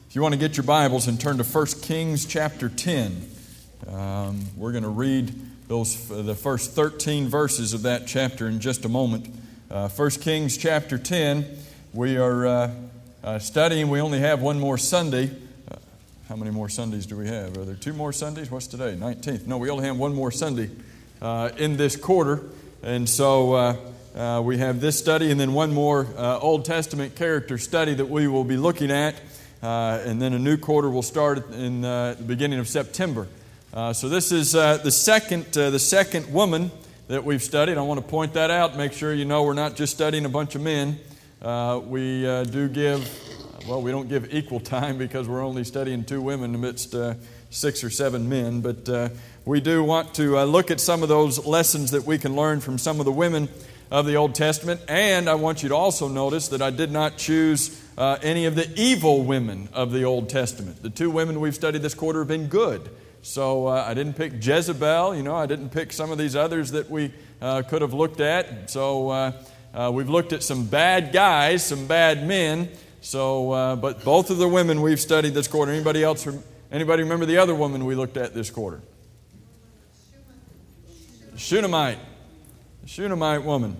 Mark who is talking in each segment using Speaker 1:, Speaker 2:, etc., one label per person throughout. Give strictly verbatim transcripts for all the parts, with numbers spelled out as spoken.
Speaker 1: If you want to get your Bibles and turn to First Kings chapter ten, um, we're going to read those the first thirteen verses of that chapter in just a moment. Uh, First Kings chapter ten, we are uh, uh, studying. We only have one more Sunday. Uh, how many more Sundays do we have? Are there two more Sundays? What's today? nineteenth. No, we only have one more Sunday uh, in this quarter. And so uh, uh, we have this study and then one more uh, Old Testament character study that we will be looking at. Uh, and then a new quarter will start in uh, the beginning of September. Uh, so this is uh, the second uh, the second woman that we've studied. I want to point that out, make sure you know we're not just studying a bunch of men. Uh, we uh, do give, well, we don't give equal time because we're only studying two women amidst uh, six or seven men. But uh, we do want to uh, look at some of those lessons that we can learn from some of the women of the Old Testament. And I want you to also notice that I did not choose Uh, any of the evil women of the Old Testament. The two women we've studied this quarter have been good. So uh, I didn't pick Jezebel, you know, I didn't pick some of these others that we uh, could have looked at. So uh, uh, we've looked at some bad guys, some bad men. So, uh, but both of the women we've studied this quarter. Anybody else? Anybody remember the other woman we looked at this quarter? Shunammite. The Shunammite woman.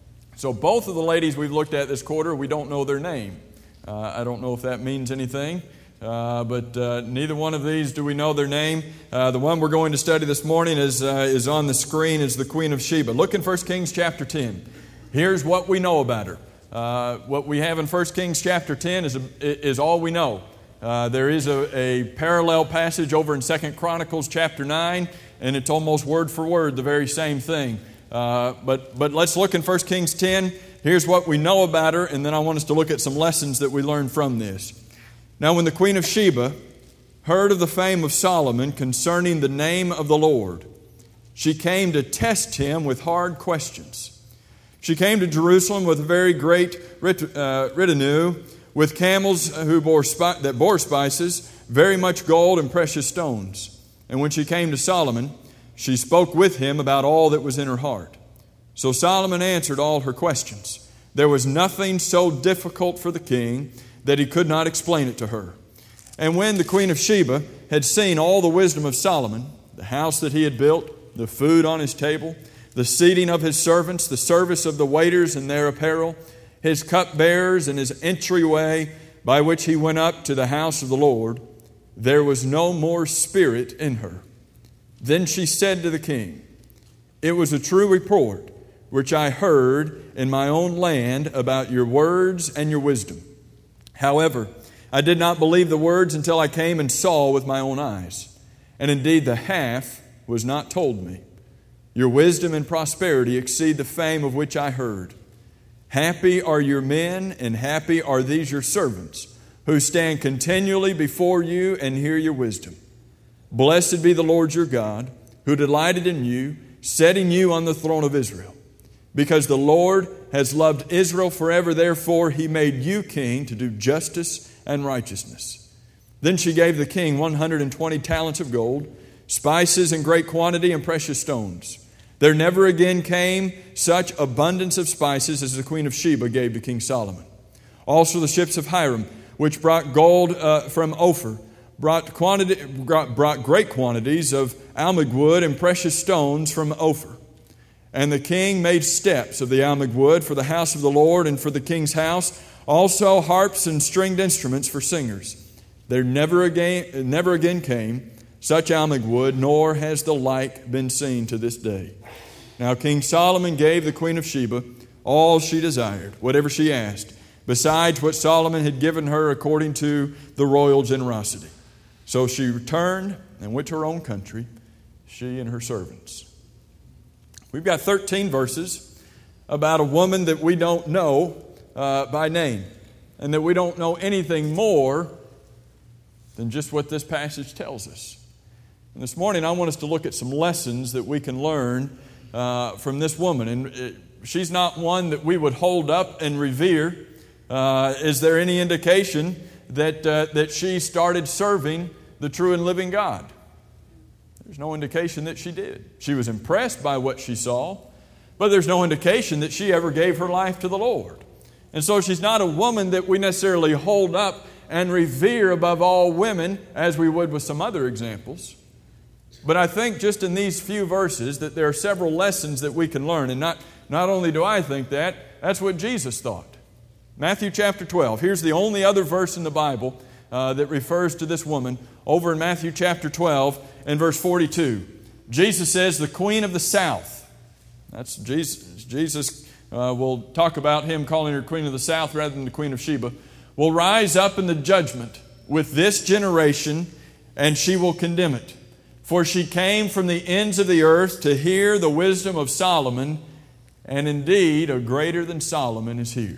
Speaker 1: So both of the ladies we've looked at this quarter, we don't know their name. Uh, I don't know if that means anything, uh, but uh, neither one of these do we know their name. Uh, the one we're going to study this morning is uh, is on the screen, is the Queen of Sheba. Look in First Kings chapter ten. Here's what we know about her. Uh, what we have in First Kings chapter ten is, a, is all we know. Uh, there is a, a parallel passage over in Second Chronicles chapter nine, and it's almost word for word the very same thing. Uh, but but let's look in First Kings ten. Here's what we know about her, and then I want us to look at some lessons that we learn from this. Now, when the Queen of Sheba heard of the fame of Solomon concerning the name of the Lord, she came to test him with hard questions. She came to Jerusalem with a very great uh, retinue, with camels who bore spi- that bore spices, very much gold and precious stones. And when she came to Solomon, she spoke with him about all that was in her heart. So Solomon answered all her questions. There was nothing so difficult for the king that he could not explain it to her. And when the Queen of Sheba had seen all the wisdom of Solomon, the house that he had built, the food on his table, the seating of his servants, the service of the waiters and their apparel, his cupbearers and his entryway by which he went up to the house of the Lord, there was no more spirit in her. Then she said to the king, "It was a true report which I heard in my own land about your words and your wisdom. However, I did not believe the words until I came and saw with my own eyes. And indeed the half was not told me. Your wisdom and prosperity exceed the fame of which I heard. Happy are your men, and happy are these your servants, who stand continually before you and hear your wisdom. Blessed be the Lord your God, who delighted in you, setting you on the throne of Israel. Because the Lord has loved Israel forever, therefore he made you king to do justice and righteousness." Then she gave the king one hundred twenty talents of gold, spices in great quantity, and precious stones. There never again came such abundance of spices as the Queen of Sheba gave to King Solomon. Also the ships of Hiram, which brought gold uh, from Ophir, brought, quantity, brought, brought great quantities of almug wood and precious stones from Ophir. And the king made steps of the almug wood for the house of the Lord and for the king's house, also harps and stringed instruments for singers. There never again, never again came such almug wood, nor has the like been seen to this day. Now King Solomon gave the Queen of Sheba all she desired, whatever she asked, besides what Solomon had given her according to the royal generosity. So she returned and went to her own country, she and her servants. We've got thirteen verses about a woman that we don't know uh, by name, and that we don't know anything more than just what this passage tells us. And this morning I want us to look at some lessons that we can learn uh, from this woman. And it, she's not one that we would hold up and revere. Uh, is there any indication that uh, that she started serving the true and living God? There's no indication that she did. She was impressed by what she saw, but there's no indication that she ever gave her life to the Lord. And so she's not a woman that we necessarily hold up and revere above all women, as we would with some other examples. But I think just in these few verses that there are several lessons that we can learn. And not, not only do I think that, that's what Jesus thought. Matthew chapter twelve. Here's the only other verse in the Bible uh, that refers to this woman. Over in Matthew chapter twelve and verse forty-two. Jesus says, the Queen of the South. That's Jesus. Jesus uh, will talk about him calling her Queen of the South rather than the Queen of Sheba. Will rise up in the judgment with this generation, and she will condemn it. For she came from the ends of the earth to hear the wisdom of Solomon, and indeed a greater than Solomon is here.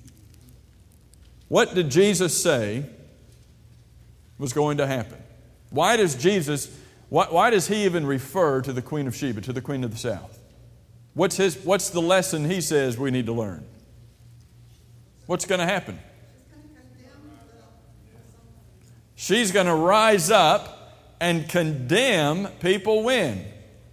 Speaker 1: What did Jesus say was going to happen? Why does Jesus, why, why does he even refer to the Queen of Sheba, to the Queen of the South? What's his, what's the lesson he says we need to learn? What's going to happen? She's going to rise up and condemn people when?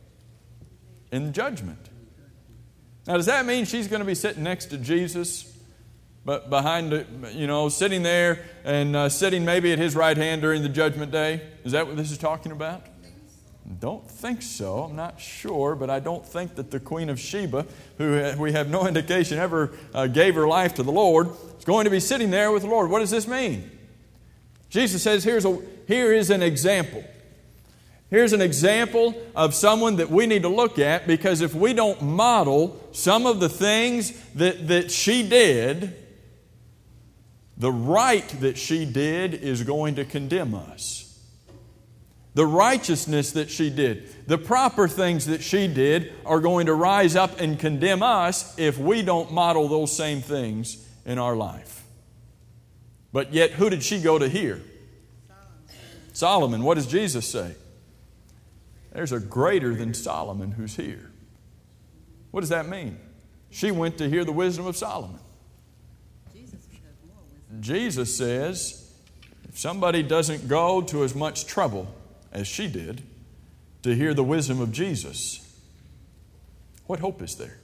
Speaker 1: In judgment. Now, does that mean she's going to be sitting next to Jesus, but behind, the, you know, sitting there and uh, sitting maybe at his right hand during the judgment day? Is that what this is talking about? Don't think so. I'm not sure, but I don't think that the Queen of Sheba, who we have no indication ever uh, gave her life to the Lord, is going to be sitting there with the Lord. What does this mean? Jesus says, here's a, here is an example. Here's an example of someone that we need to look at, because if we don't model some of the things that, that she did, the right that she did is going to condemn us. The righteousness that she did, the proper things that she did are going to rise up and condemn us if we don't model those same things in our life. But yet, who did she go to hear? Solomon. Solomon. What does Jesus say? There's a greater than Solomon who's here. What does that mean? She went to hear the wisdom of Solomon. Jesus, Jesus says, if somebody doesn't go to as much trouble as she did to hear the wisdom of Jesus, what hope is there?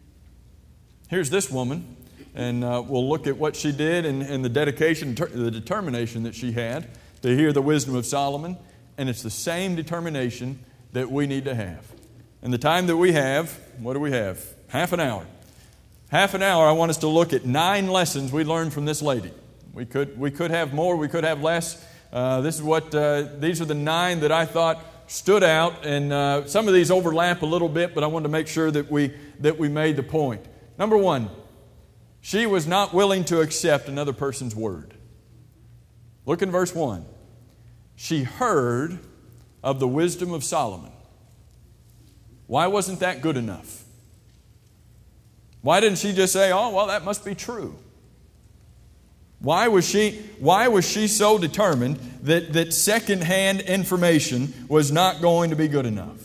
Speaker 1: Here's this woman, and uh, we'll look at what she did and, and the dedication, the determination that she had to hear the wisdom of Solomon, and it's the same determination that we need to have. And the time that we have, what do we have? Half an hour. Half an hour, I want us to look at nine lessons we learned from this lady. We could, we could have more, we could have less. Uh, this is what, uh, these are the nine that I thought stood out, and uh, some of these overlap a little bit, but I wanted to make sure that we, that we made the point. Number one, she was not willing to accept another person's word. Look in verse one. She heard of the wisdom of Solomon. Why wasn't that good enough? Why didn't she just say, oh, well, that must be true? Why was she, why was she so determined that, that secondhand information was not going to be good enough?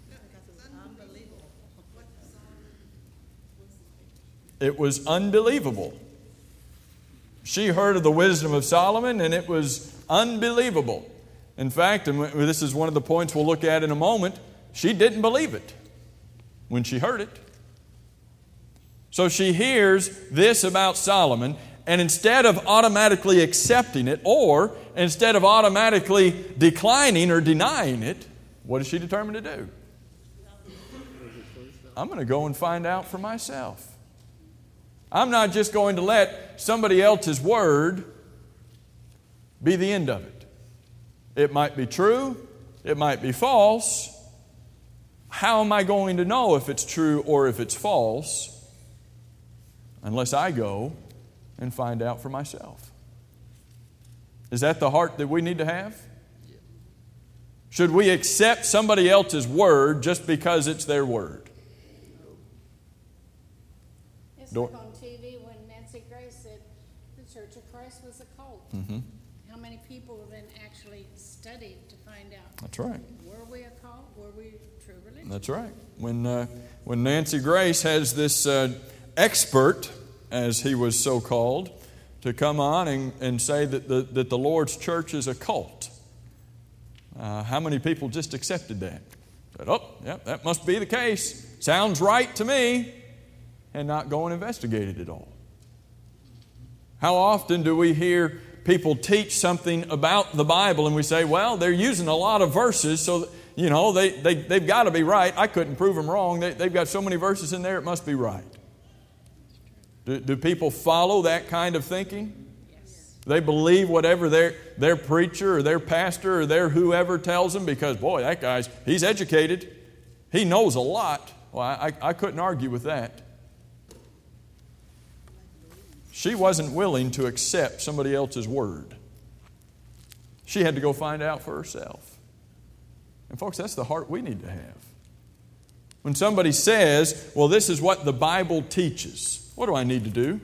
Speaker 1: It was unbelievable. She heard of the wisdom of Solomon, and it was unbelievable. In fact, and this is one of the points we'll look at in a moment, she didn't believe it when she heard it. So she hears this about Solomon, and instead of automatically accepting it, or instead of automatically declining or denying it, what is she determined to do? I'm going to go and find out for myself. I'm not just going to let somebody else's word be the end of it. It might be true, it might be false. How am I going to know if it's true or if it's false unless I go and find out for myself? Is that the heart that we need to have? Should we accept somebody else's word just because it's their word?
Speaker 2: It's like on T V when Nancy Grace said the Church of Christ was a cult. Mm-hmm. How many people then actually studied to find out?
Speaker 1: That's right.
Speaker 2: Were we a cult? Were we true religion?
Speaker 1: That's right. When uh, when Nancy Grace has this uh, expert, as he was so called, to come on and, and say that the, that the Lord's church is a cult. Uh, how many people just accepted that? Said, oh, yeah, that must be the case. Sounds right to me. And not go and investigate it at all. How often do we hear people teach something about the Bible and we say, well, they're using a lot of verses, so, you know, they, they, they've got to be right. I couldn't prove them wrong. They, they've got so many verses in there, it must be right. Do, do people follow that kind of thinking? Yes. They believe whatever their, their preacher or their pastor or their whoever tells them because, boy, that guy's, he's educated. He knows a lot. Well, I, I couldn't argue with that. She wasn't willing to accept somebody else's word. She had to go find out for herself. And folks, that's the heart we need to have. When somebody says, well, this is what the Bible teaches, what do I need to do?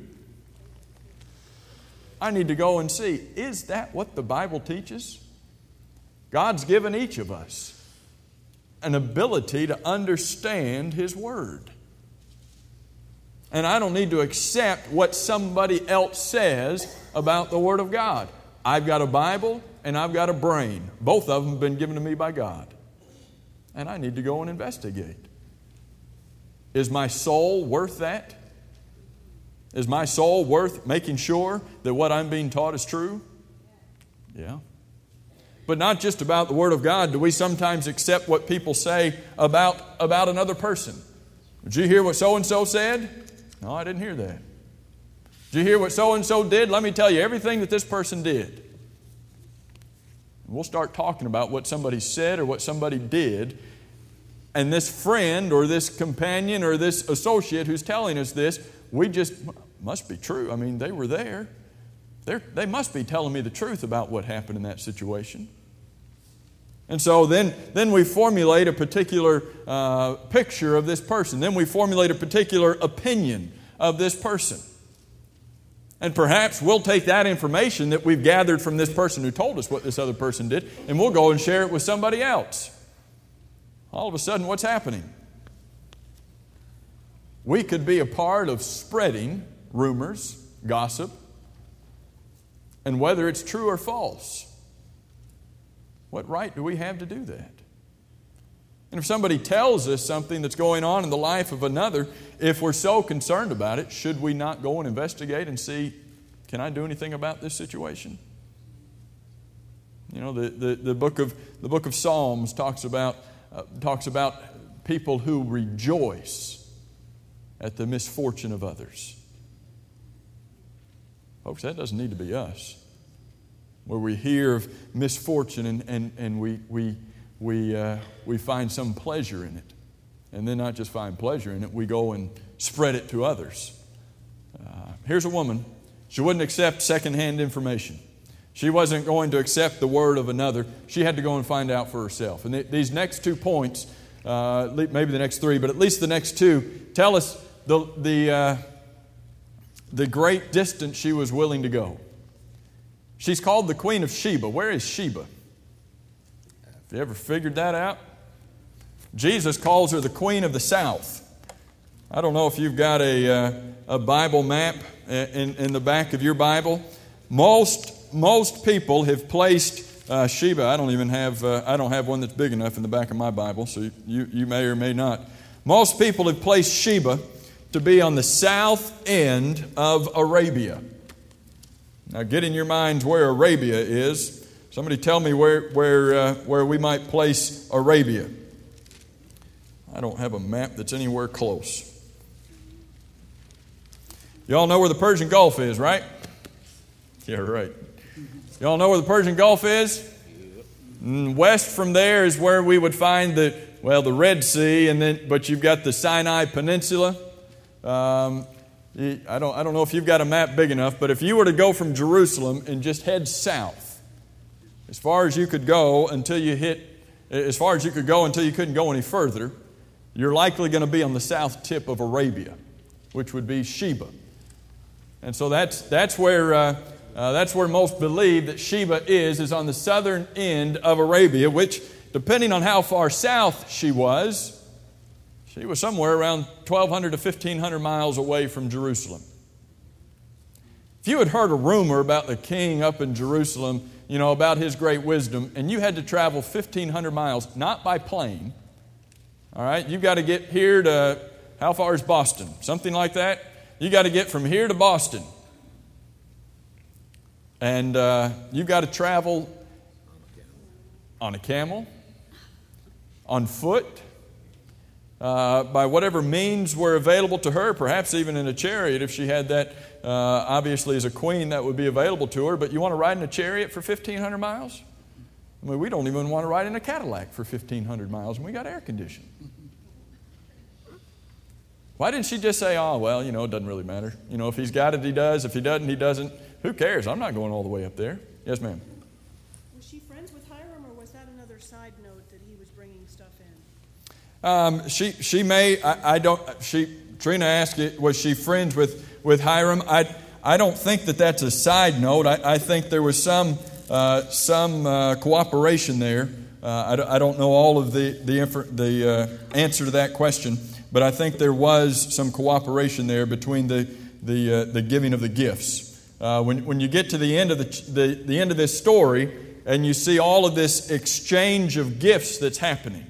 Speaker 1: I need to go and see, is that what the Bible teaches? God's given each of us an ability to understand His Word. And I don't need to accept what somebody else says about the Word of God. I've got a Bible and I've got a brain. Both of them have been given to me by God. And I need to go and investigate. Is my soul worth that? Is my soul worth making sure that what I'm being taught is true? Yeah. But not just about the Word of God. Do we sometimes accept what people say about, about another person? Did you hear what so-and-so said? No, I didn't hear that. Did you hear what so-and-so did? Let me tell you everything that this person did. We'll start talking about what somebody said or what somebody did. And this friend or this companion or this associate who's telling us this, we just, must be true. I mean, they were there. They're, they must be telling me the truth about what happened in that situation. And so then, then we formulate a particular uh, picture of this person. Then we formulate a particular opinion of this person. And perhaps we'll take that information that we've gathered from this person who told us what this other person did, and we'll go and share it with somebody else. All of a sudden, what's happening? We could be a part of spreading rumors, gossip, and whether it's true or false. What right do we have to do that? And if somebody tells us something that's going on in the life of another, if we're so concerned about it, should we not go and investigate and see, can I do anything about this situation? You know, the, the, the book of the book of Psalms talks about uh, talks about people who rejoice at the misfortune of others. Folks, that doesn't need to be us. Where we hear of misfortune and, and, and we, we, we, uh, we find some pleasure in it. And then not just find pleasure in it, we go and spread it to others. Uh, here's a woman. She wouldn't accept secondhand information. She wasn't going to accept the word of another. She had to go and find out for herself. And th- these next two points, uh, maybe the next three, but at least the next two, tell us the, the, uh, the great distance she was willing to go. She's called the Queen of Sheba. Where is Sheba? Have you ever figured that out? Jesus calls her the Queen of the South. I don't know if you've got a, uh, a Bible map in, in the back of your Bible. Most, most people have placed uh, Sheba. I don't even have, uh, I don't have one that's big enough in the back of my Bible, so you, you may or may not. Most people have placed Sheba to be on the south end of Arabia. Now, get in your minds where Arabia is. Somebody tell me where where uh, where we might place Arabia. I don't have a map that's anywhere close. Y'all know where the Persian Gulf is, right? Yeah, right. Y'all know where the Persian Gulf is? West from there is where we would find the well the Red Sea, and then but you've got the Sinai Peninsula. Um, I don't, I don't know if you've got a map big enough, but if you were to go from Jerusalem and just head south, as far as you could go until you hit, as far as you could go until you couldn't go any further, you're likely going to be on the south tip of Arabia, which would be Sheba. And so that's that's where uh, uh, that's where most believe that Sheba is, is on the southern end of Arabia, which, depending on how far south she was, she was somewhere around twelve hundred to fifteen hundred miles away from Jerusalem. If you had heard a rumor about the king up in Jerusalem, you know, about his great wisdom, and you had to travel fifteen hundred miles, not by plane, all right, you've got to get here to, how far is Boston? Something like that. You got to get from here to Boston. And uh, you've got to travel on a camel, on foot, uh, by whatever means were available to her, perhaps even in a chariot if she had that. Uh, obviously, as a queen, that would be available to her. But you want to ride in a chariot for fifteen hundred miles? I mean, we don't even want to ride in a Cadillac for fifteen hundred miles, and we got air conditioning. Why didn't she just say, oh, well, you know, it doesn't really matter. You know, if he's got it, he does. If he doesn't, he doesn't. Who cares? I'm not going all the way up there. Yes, ma'am.
Speaker 3: Was she friends with Hiram, or was that another side note that he was bringing stuff in?
Speaker 1: Um, she she may, I, I don't, she, Trina asked it, was she friends with, with Hiram? I, I don't think that that's a side note. I, I think there was some, uh, some uh, cooperation there. Uh, I, I don't know all of the, the, the uh, answer to that question. But I think there was some cooperation there between the the, uh, the giving of the gifts. Uh, when when you get to the end of the, the the end of this story and you see all of this exchange of gifts that's happening,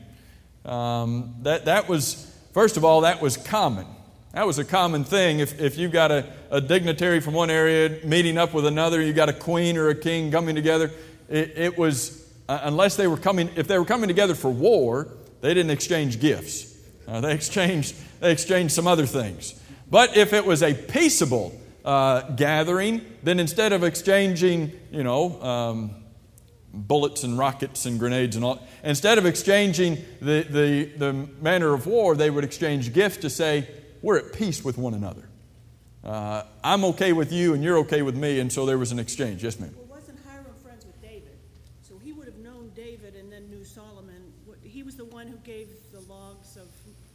Speaker 1: um, that that was first of all that was common. That was a common thing. If if you got a, a dignitary from one area meeting up with another, you got a queen or a king coming together. It, it was uh, unless they were coming if they were coming together for war, they didn't exchange gifts. Uh, they exchanged they exchanged some other things. But if it was a peaceable uh, gathering, then instead of exchanging, you know, um, bullets and rockets and grenades and all, instead of exchanging the, the, the manner of war, they would exchange gifts to say, we're at peace with one another. Uh, I'm okay with you and you're okay with me, and so there was an exchange. Yes, ma'am.
Speaker 3: Well, wasn't Hiram friends with David? So he would have known David and then knew Solomon. He was the one who gave the logs of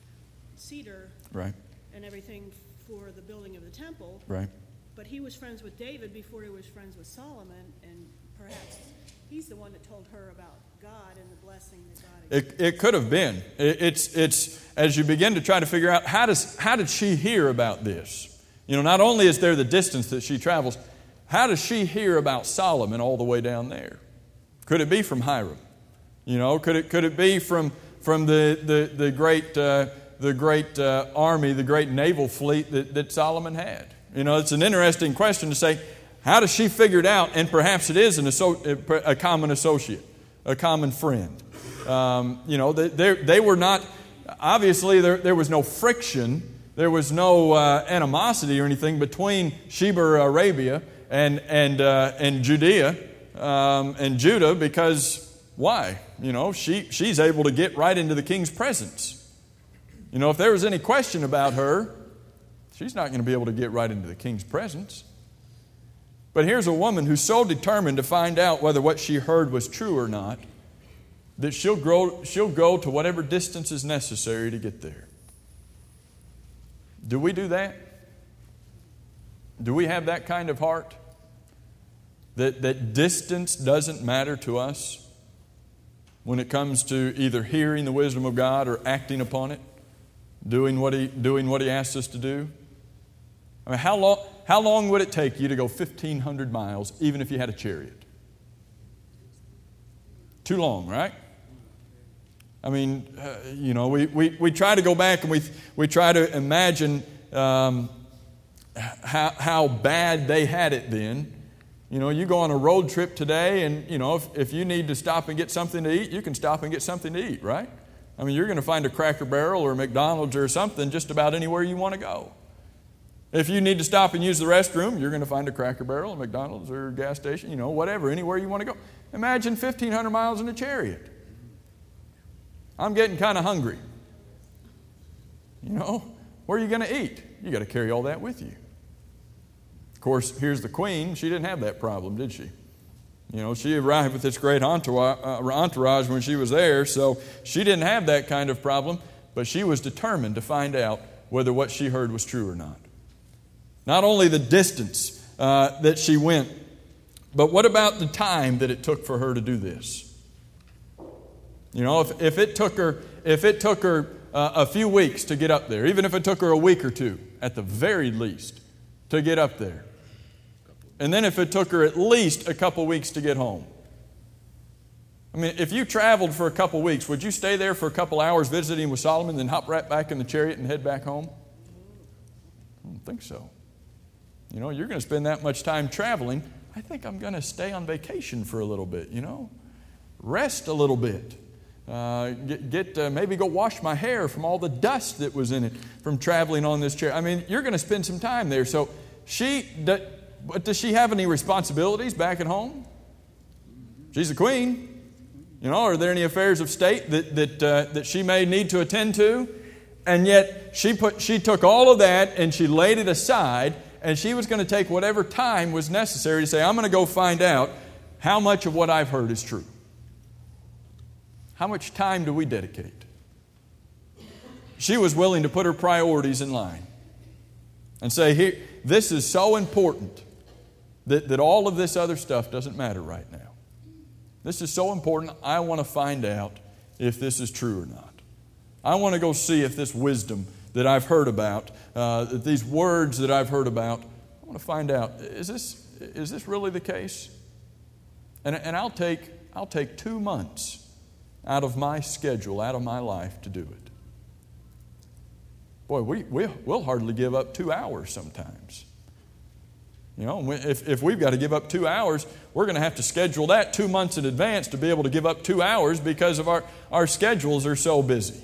Speaker 3: cedar,
Speaker 1: right,
Speaker 3: and everything for the building of the temple.
Speaker 1: Right.
Speaker 3: But he was friends with David before he was friends with Solomon, and perhaps he's the one that told her about God and the blessing that God
Speaker 1: It, it could have been. It, it's it's as you begin to try to figure out how does how did she hear about this? You know, not only is there the distance that she travels, how does she hear about Solomon all the way down there? Could it be from Hiram? You know, could it could it be from from the the the great uh, the great uh, army, the great naval fleet that, that Solomon had? You know, it's an interesting question to say, how does she figure it out? And perhaps it is an asso- a common associate, a common friend. Um, you know, they, they were not, obviously there, there was no friction, there was no uh, animosity or anything between Sheba, Arabia, and and uh, and Judea um, and Judah, because why? You know, she she's able to get right into the king's presence. You know, if there was any question about her, she's not going to be able to get right into the king's presence. But here's a woman who's so determined to find out whether what she heard was true or not, that she'll grow, she'll go to whatever distance is necessary to get there. Do we do that? Do we have that kind of heart? That, that distance doesn't matter to us when it comes to either hearing the wisdom of God or acting upon it, doing what He, doing what He asks us to do? I mean, how long, how long would it take you to go fifteen hundred miles, even if you had a chariot? Too long, right? I mean, uh, you know, we, we, we try to go back and we we try to imagine um, how how bad they had it then. You know, you go on a road trip today, and you know, if, if you need to stop and get something to eat, you can stop and get something to eat, right? I mean, you're going to find a Cracker Barrel or a McDonald's or something just about anywhere you want to go. If you need to stop and use the restroom, you're going to find a Cracker Barrel, a McDonald's, or a gas station, you know, whatever, anywhere you want to go. Imagine fifteen hundred miles in a chariot. I'm getting kind of hungry. You know, where are you going to eat? You got to carry all that with you. Of course, here's the queen. She didn't have that problem, did she? You know, she arrived with this great entourage when she was there, so she didn't have that kind of problem, but she was determined to find out whether what she heard was true or not. Not only the distance uh, that she went, but what about the time that it took for her to do this? You know, if, if it took her, if it took her uh, a few weeks to get up there, even if it took her a week or two, at the very least, to get up there, and then if it took her at least a couple weeks to get home. I mean, if you traveled for a couple weeks, would you stay there for a couple hours visiting with Solomon, then hop right back in the chariot and head back home? I don't think so. You know, you're going to spend that much time traveling. I think I'm going to stay on vacation for a little bit, you know. Rest a little bit. Uh, get, get uh, maybe go wash my hair from all the dust that was in it from traveling on this chair. I mean, you're going to spend some time there. So she, but does she have any responsibilities back at home? She's a queen. You know, are there any affairs of state that that uh, that she may need to attend to? And yet she put she took all of that and she laid it aside, and she was going to take whatever time was necessary to say, I'm going to go find out how much of what I've heard is true. How much time do we dedicate? She was willing to put her priorities in line and say, here, this is so important that, that all of this other stuff doesn't matter right now. This is so important, I want to find out if this is true or not. I want to go see if this wisdom that I've heard about, uh, these words that I've heard about, I want to find out, is this, is this really the case? And, and I'll take, I'll take two months out of my schedule, out of my life to do it. Boy, we, we, we'll hardly give up two hours sometimes. You know, if, if we've got to give up two hours, we're going to have to schedule that two months in advance to be able to give up two hours because of our, our schedules are so busy.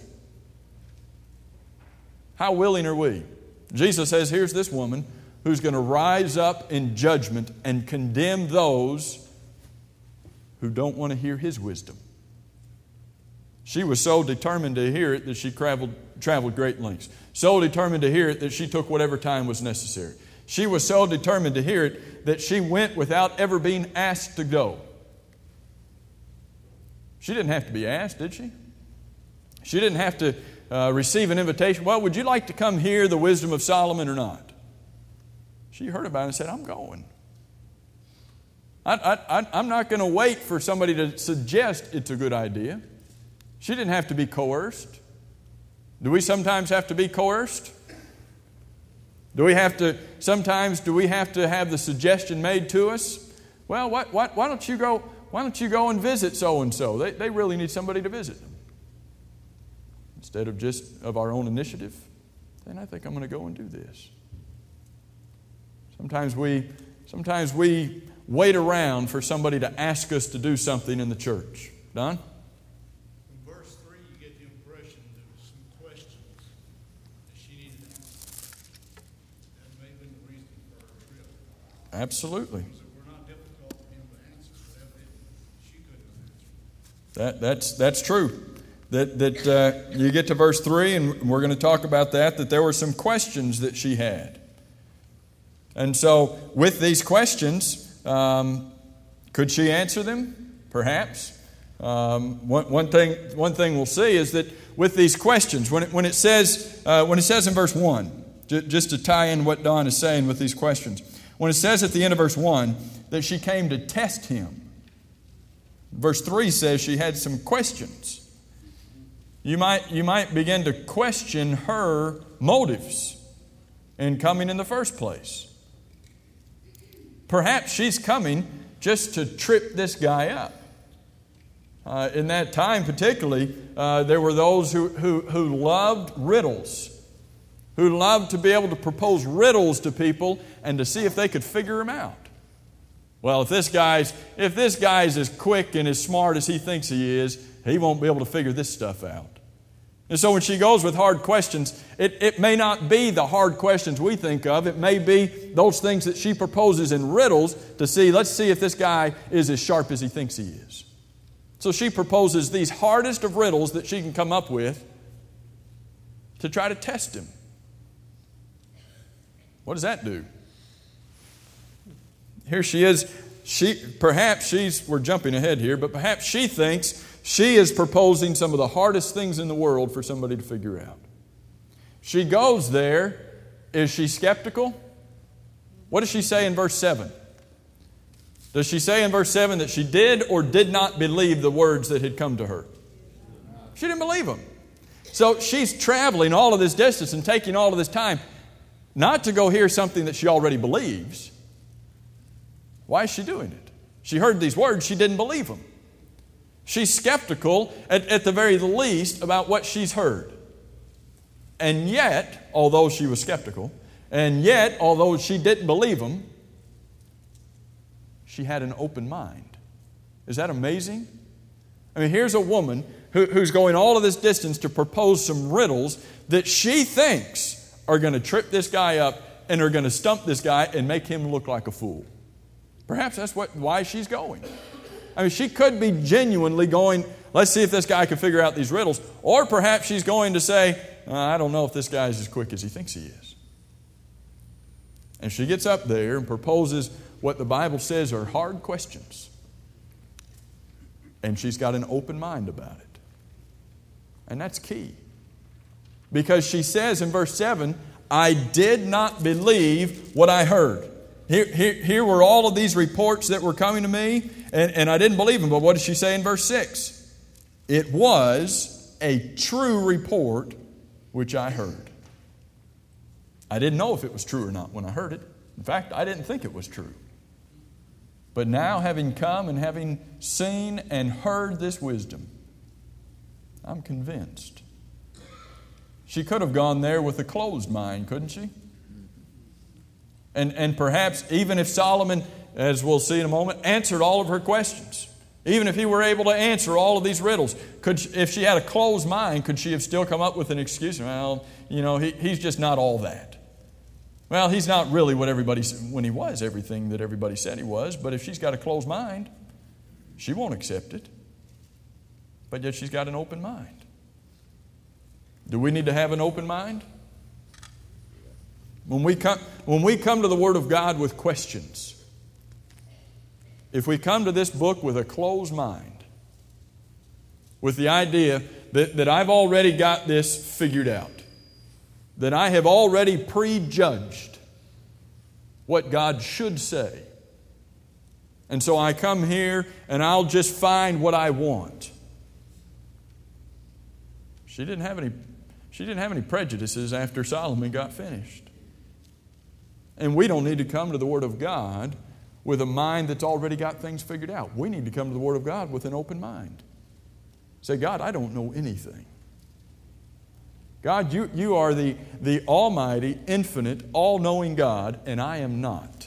Speaker 1: How willing are we? Jesus says, here's this woman who's going to rise up in judgment and condemn those who don't want to hear His wisdom. She was so determined to hear it that she traveled, traveled great lengths. So determined to hear it that she took whatever time was necessary. She was so determined to hear it that she went without ever being asked to go. She didn't have to be asked, did she? She didn't have to uh, receive an invitation. Well, would you like to come hear the wisdom of Solomon or not? She heard about it and said, I'm going. I, I, I'm not going to wait for somebody to suggest it's a good idea. She didn't have to be coerced. Do we sometimes have to be coerced? Do we have to, sometimes do we have to have the suggestion made to us? Well, what, what, why don't you go, why don't you go and visit so-and-so? They, they really need somebody to visit them. Instead of just of our own initiative, then I think I'm going to go and do this. Sometimes we, sometimes we wait around for somebody to ask us to do something in the church. Don? Absolutely. That, that's, that's true. That, that uh, you get to verse three, and we're going to talk about that, that there were some questions that she had. And so with these questions, um, could she answer them? Perhaps. Um, one, one, thing, one thing we'll see is that with these questions, when it, when it, says, uh, when it says in verse one, j- just to tie in what Don is saying with these questions, when it says at the end of verse one that she came to test him, verse three says she had some questions. You might, you might begin to question her motives in coming in the first place. Perhaps she's coming just to trip this guy up. Uh, in that time particularly, uh, there were those who, who, who loved riddles, who loved to be able to propose riddles to people and to see if they could figure them out. Well, if this guy's if this guy's as quick and as smart as he thinks he is, he won't be able to figure this stuff out. And so when she goes with hard questions, it, it may not be the hard questions we think of. It may be those things that she proposes in riddles to see, let's see if this guy is as sharp as he thinks he is. So she proposes these hardest of riddles that she can come up with to try to test him. What does that do? Here she is. She perhaps she's we're jumping ahead here, but perhaps she thinks she is proposing some of the hardest things in the world for somebody to figure out. She goes there. Is she skeptical? What does she say in verse seven? Does she say in verse seven that she did or did not believe the words that had come to her? She didn't believe them. So she's traveling all of this distance and taking all of this time not to go hear something that she already believes. Why is she doing it? She heard these words, she didn't believe them. She's skeptical, at, at the very least, about what she's heard. And yet, although she was skeptical, and yet, although she didn't believe them, she had an open mind. Is that amazing? I mean, here's a woman who, who's going all of this distance to propose some riddles that she thinks are going to trip this guy up and are going to stump this guy and make him look like a fool. Perhaps that's what why she's going. I mean, she could be genuinely going, let's see if this guy can figure out these riddles. Or perhaps she's going to say, I don't know if this guy's as quick as he thinks he is. And she gets up there and proposes what the Bible says are hard questions. And she's got an open mind about it. And that's key. Because she says in verse seven, I did not believe what I heard. Here, here, here were all of these reports that were coming to me, and, and I didn't believe them. But what does she say in verse six? It was a true report which I heard. I didn't know if it was true or not when I heard it. In fact, I didn't think it was true. But now, having come and having seen and heard this wisdom, I'm convinced. She could have gone there with a closed mind, couldn't she? And, and perhaps even if Solomon, as we'll see in a moment, answered all of her questions, even if he were able to answer all of these riddles, could she, if she had a closed mind, could she have still come up with an excuse? Well, you know, he, he's just not all that. Well, he's not really what everybody said when he was, everything that everybody said he was. But if she's got a closed mind, she won't accept it. But yet she's got an open mind. Do we need to have an open mind? When we come, when we come to the Word of God with questions, if we come to this book with a closed mind, with the idea that, that I've already got this figured out, that I have already prejudged what God should say, and so I come here and I'll just find what I want. She didn't have any, she didn't have any prejudices after Solomon got finished. And we don't need to come to the Word of God with a mind that's already got things figured out. We need to come to the Word of God with an open mind. Say, God, I don't know anything. God, you, you are the, the almighty, infinite, all-knowing God, and I am not.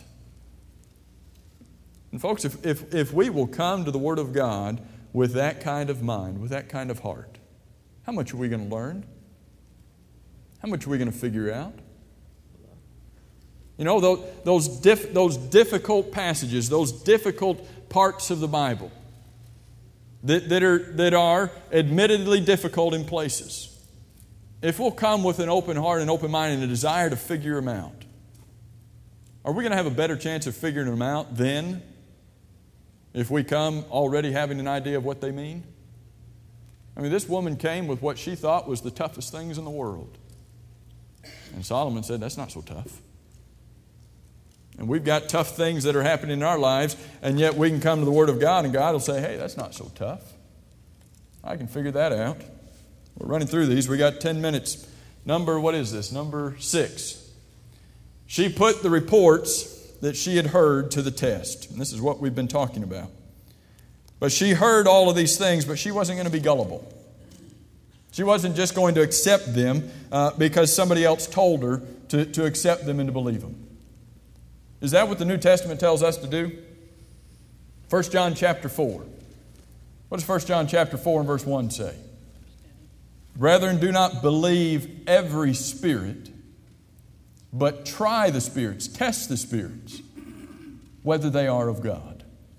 Speaker 1: And folks, if, if, if we will come to the Word of God with that kind of mind, with that kind of heart, how much are we going to learn? How much are we going to figure out? You know, those, those, diff, those difficult passages, those difficult parts of the Bible that, that, are, that are admittedly difficult in places. If we'll come with an open heart and open mind and a desire to figure them out, are we going to have a better chance of figuring them out then if we come already having an idea of what they mean? I mean, this woman came with what she thought was the toughest things in the world. And Solomon said, that's not so tough. And we've got tough things that are happening in our lives, and yet we can come to the Word of God, and God will say, hey, that's not so tough. I can figure that out. We're running through these. We got ten minutes. Number, what is this? Number six. She put the reports that she had heard to the test. And this is what we've been talking about. But she heard all of these things, but she wasn't going to be gullible. She wasn't just going to accept them uh, because somebody else told her to, to accept them and to believe them. Is that what the New Testament tells us to do? First John chapter four. What does First John chapter four and verse one say? Brethren, do not believe every spirit, but try the spirits, test the spirits, whether they are of God.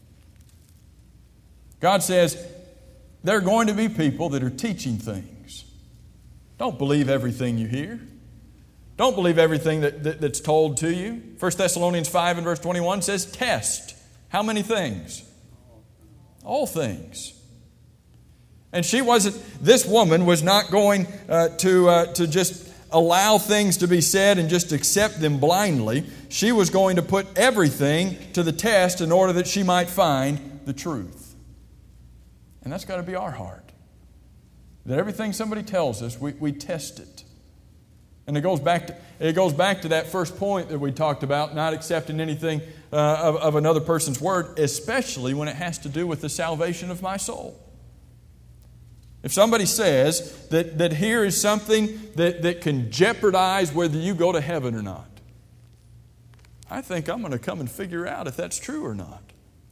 Speaker 1: God says there are going to be people that are teaching things. Don't believe everything you hear. Don't believe everything that, that, that's told to you. First Thessalonians five and verse twenty-one says, test. How many things? All things. And she wasn't, this woman was not going uh, to, uh, to just allow things to be said and just accept them blindly. She was going to put everything to the test in order that she might find the truth. And that's got to be our heart. That everything somebody tells us, we, we test it. And it goes back to it goes back to that first point that we talked about, not accepting anything uh, of, of another person's word, especially when it has to do with the salvation of my soul. If somebody says that, that here is something that, that can jeopardize whether you go to heaven or not, I think I'm going to come and figure out if that's true or not.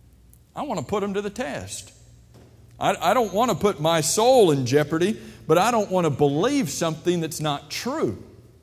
Speaker 1: I want to put them to the test. I, I don't want to put my soul in jeopardy, but I don't want to believe something that's not true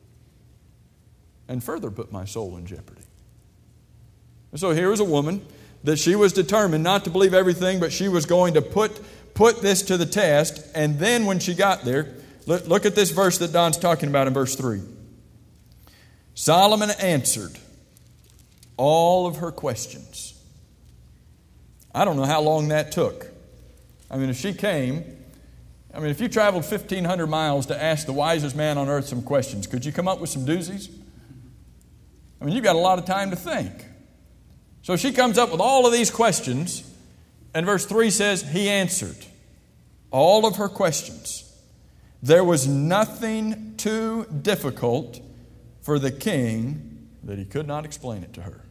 Speaker 1: and further put my soul in jeopardy. And so here was a woman that she was determined not to believe everything, but she was going to put, put this to the test. And then when she got there, look, look at this verse that Don's talking about in verse three. Solomon answered all of her questions. I don't know how long that took. I mean, if she came, I mean, if you traveled fifteen hundred miles to ask the wisest man on earth some questions, could you come up with some doozies? I mean, you've got a lot of time to think. So she comes up with all of these questions, and verse three says, he answered all of her questions. There was nothing too difficult for the king that he could not explain it to her.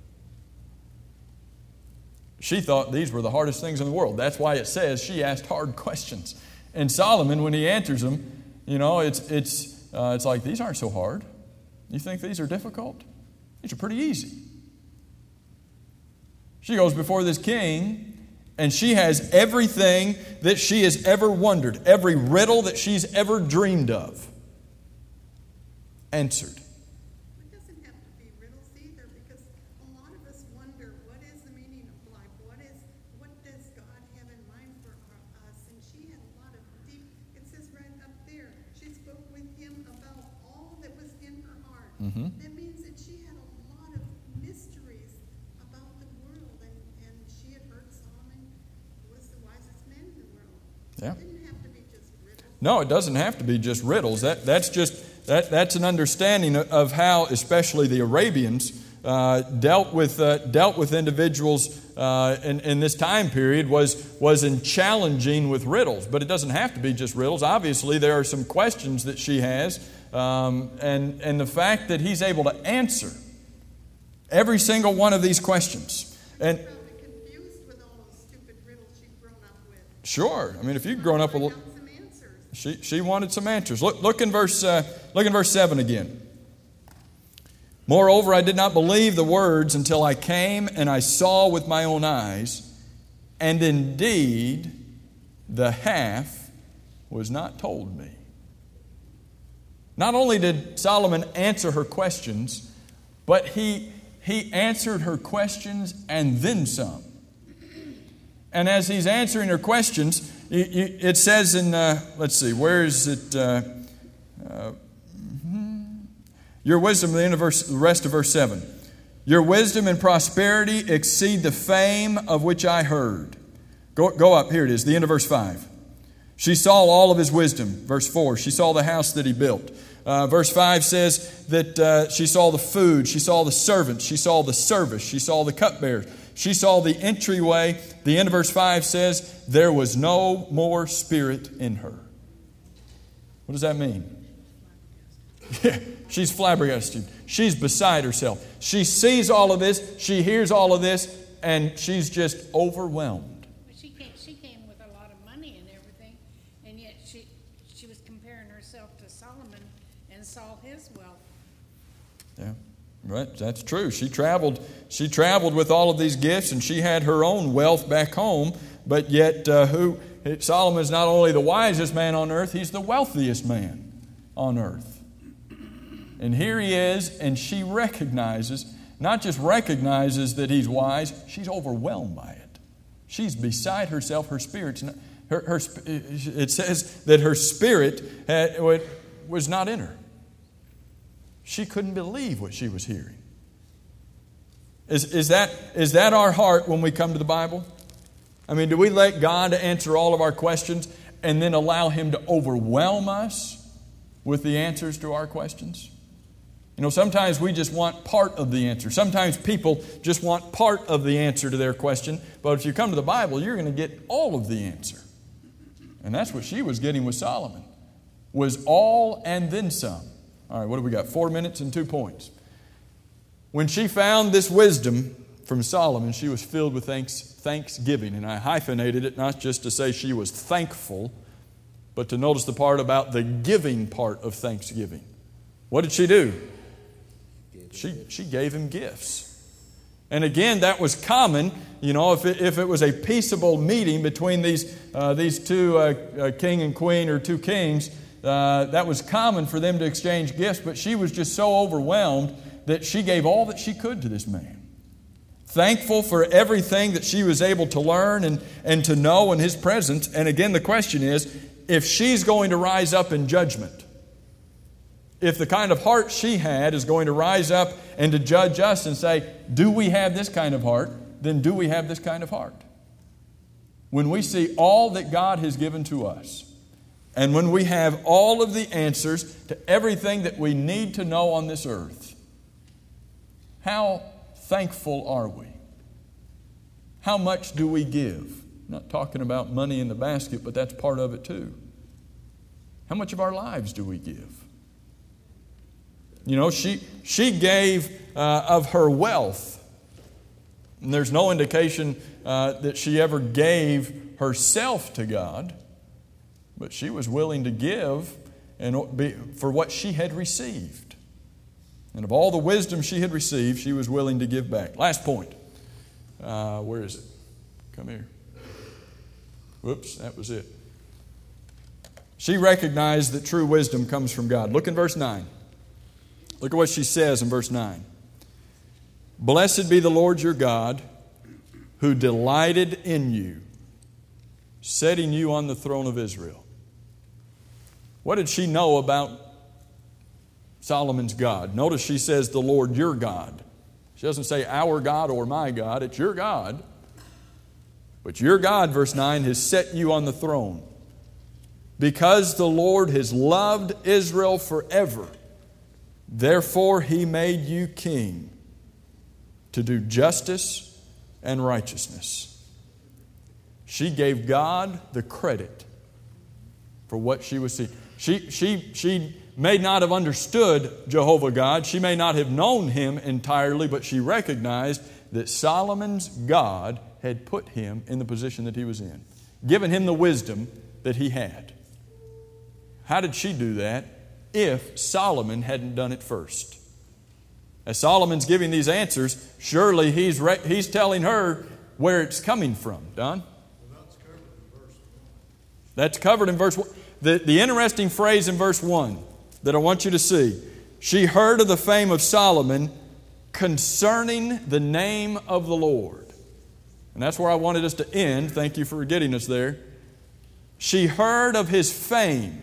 Speaker 1: She thought these were the hardest things in the world. That's why it says she asked hard questions. And Solomon, when he answers them, you know, it's, it's, uh, it's like, these aren't so hard. You think these are difficult? These are pretty easy. She goes before this king, and she has everything that she has ever wondered, every riddle that she's ever dreamed of, answered.
Speaker 4: It doesn't have to be riddles either, because a lot of us wonder, what is the meaning of life? What is, what does God have in mind for us? And she had a lot of deep, it says right up there, she spoke with him about all that was in her heart.
Speaker 1: Mm-hmm.
Speaker 4: That means that she had a lot of mysteries about the world, and, and she had heard Solomon was the wisest man in the world.
Speaker 1: Yeah.
Speaker 4: It didn't have to be just riddles.
Speaker 1: No, it doesn't have to be just riddles. That, that's just that, that's an understanding of how, especially the Arabians, uh, dealt with uh, dealt with individuals uh, in, in this time period was was in challenging with riddles. But it doesn't have to be just riddles. Obviously, there are some questions that she has, um, and and the fact that he's able to answer every single one of these questions. And
Speaker 4: Probably confused with all those stupid riddles she'd grown up with.
Speaker 1: sure, I mean, if you've grown up with,
Speaker 4: Find out some answers.
Speaker 1: she she wanted some answers. Look look in verse uh, look in verse seven again. Moreover, I did not believe the words until I came and I saw with my own eyes, and indeed the half was not told me. Not only did Solomon answer her questions, but he he answered her questions and then some. And as he's answering her questions, it says in, uh, let's see, where is it? Uh, uh, Your wisdom, the end of verse, the rest of verse seven. Your wisdom and prosperity exceed the fame of which I heard. Go, go up, here it is, the end of verse five. She saw all of his wisdom. Verse four, she saw the house that he built. Uh, verse five says that uh, she saw the food, she saw the servants, she saw the service, she saw the cupbearers, she saw the entryway. The end of verse five says there was no more spirit in her. What does that mean? Yeah, she's flabbergasted. She's beside herself. She sees all of this, she hears all of this, and she's just overwhelmed.
Speaker 2: But she came, she came with a lot of money and everything, and yet she she was comparing herself to Solomon and saw his wealth.
Speaker 1: Yeah, right. That's true. She traveled. She traveled with all of these gifts, and she had her own wealth back home. But yet, uh, who Solomon is not only the wisest man on earth; he's the wealthiest man on earth. And here he is, and she recognizes, not just recognizes that he's wise, she's overwhelmed by it. She's beside herself. Her spirit's not, her, her, it says that her spirit had, was not in her. She couldn't believe what she was hearing. Is, is, that, is that our heart when we come to the Bible? I mean, do we let God answer all of our questions and then allow Him to overwhelm us with the answers to our questions? You know, sometimes we just want part of the answer. Sometimes people just want part of the answer to their question. But if you come to the Bible, you're going to get all of the answer. And that's what she was getting with Solomon. Was all and then some. All right, what do we got? Four minutes and two points. When she found this wisdom from Solomon, she was filled with thanks, thanksgiving. And I hyphenated it not just to say she was thankful, but to notice the part about the giving part of thanksgiving. What did she do? She, she gave him gifts. And again, that was common. You know, if it, if it was a peaceable meeting between these, uh, these two, uh, uh, king and queen, or two kings, uh, that was common for them to exchange gifts. But she was just so overwhelmed that she gave all that she could to this man. Thankful for everything that she was able to learn and, and to know in his presence. And again, the question is, if she's going to rise up in judgment, if the kind of heart she had is going to rise up and to judge us and say, do we have this kind of heart? Then do we have this kind of heart? When we see all that God has given to us, and when we have all of the answers to everything that we need to know on this earth, how thankful are we? How much do we give? I'm not talking about money in the basket, but that's part of it too. How much of our lives do we give? You know, she, she gave uh, of her wealth. And there's no indication uh, that she ever gave herself to God, but she was willing to give and be, for what she had received. And of all the wisdom she had received, she was willing to give back. Last point. Uh, where is it? Come here. Whoops, that was it. She recognized that true wisdom comes from God. Look in verse nine. Look at what she says in verse nine. Blessed be the Lord your God, who delighted in you, setting you on the throne of Israel. What did she know about Solomon's God? Notice she says the Lord your God. She doesn't say our God or my God. It's your God. But your God, verse nine, has set you on the throne. Because the Lord has loved Israel forever, therefore He made you king to do justice and righteousness. She gave God the credit for what she was seeing. She, she, she may not have understood Jehovah God. She may not have known Him entirely, but she recognized that Solomon's God had put him in the position that he was in, given him the wisdom that he had. How did she do that if Solomon hadn't done it first? As Solomon's giving these answers, surely he's, re- he's telling her where it's coming from. Don? That's covered in verse one. The, the interesting phrase in verse one that I want you to see. She heard of the fame of Solomon concerning the name of the Lord. And that's where I wanted us to end. Thank you for getting us there. She heard of his fame.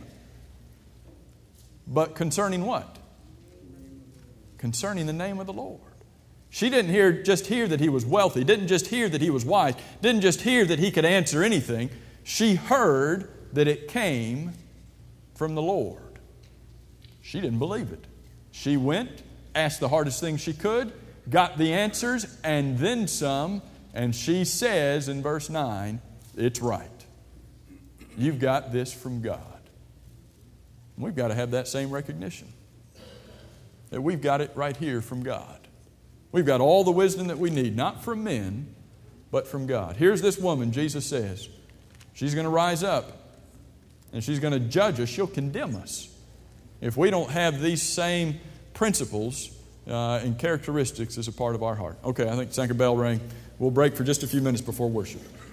Speaker 1: But concerning what? Concerning the name of the Lord. She didn't hear, just hear that he was wealthy, didn't just hear that he was wise, didn't just hear that he could answer anything. She heard that it came from the Lord. She didn't believe it. She went, asked the hardest thing she could, got the answers, and then some, and she says in verse nine, it's right. You've got this from God. We've got to have that same recognition. That we've got it right here from God. We've got all the wisdom that we need, not from men, but from God. Here's this woman, Jesus says. She's going to rise up and she's going to judge us. She'll condemn us if we don't have these same principles uh, and characteristics as a part of our heart. Okay, I think the second bell rang. We'll break for just a few minutes before worship.